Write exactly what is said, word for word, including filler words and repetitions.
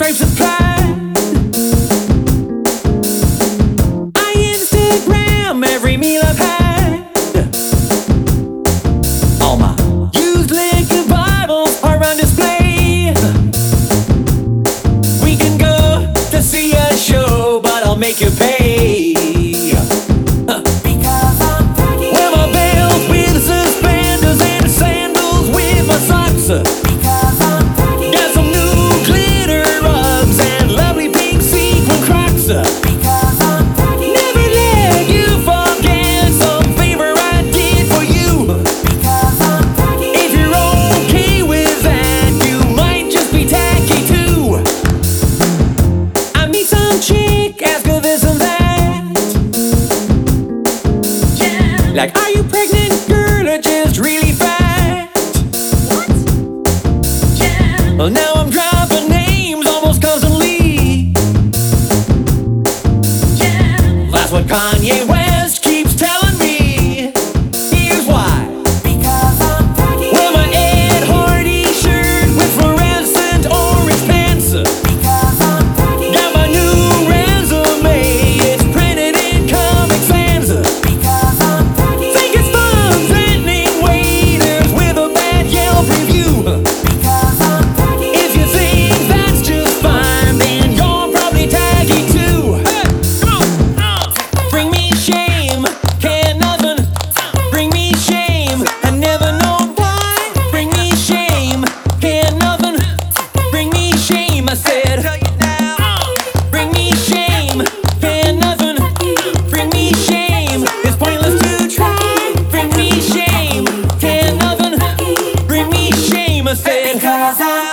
grapes of pride. I Instagram every meal I've had. All my used liquor bottles are on display. We can go to see a show, but I'll make you pay. Because I'm tagging. Wear my bells with suspenders and sandals with my socks. Because I'm tagging. Got some new glitter rugs and lovely pink sequin Crocs. Because I'm tagging. Never let you forget some favor I did for you. Because I'm tagging. If you're okay with that, you might just be tacky too. I meet some chick, ask her this and that. Yeah. Like, are you pregnant, girl, or just really fat? What? Yeah. Well, now I'm dropping names almost constantly. Yeah. That's what Kanye West keeps telling me. Here's why. Because I'm tagging. Wear my Ed Hardy shirt with fluorescent orange pants. Because I'm tagging. Got my new resume, it's printed in Comic Sans. Because I'm tagging. Think it's fun threatening waiters with a bad Yelp review. Because I'm tagging. If you think that's just fine, then you're probably taggy too. Hey, come on. Uh. Bring me shame, can't nothing. Bring me shame, I never know why. Bring me shame, can't nothing. Bring me shame, I said. Bring me shame, can't nothing. Bring me shame, it's pointless to try. Bring me shame, can't nothing. Bring me shame, I said. Because I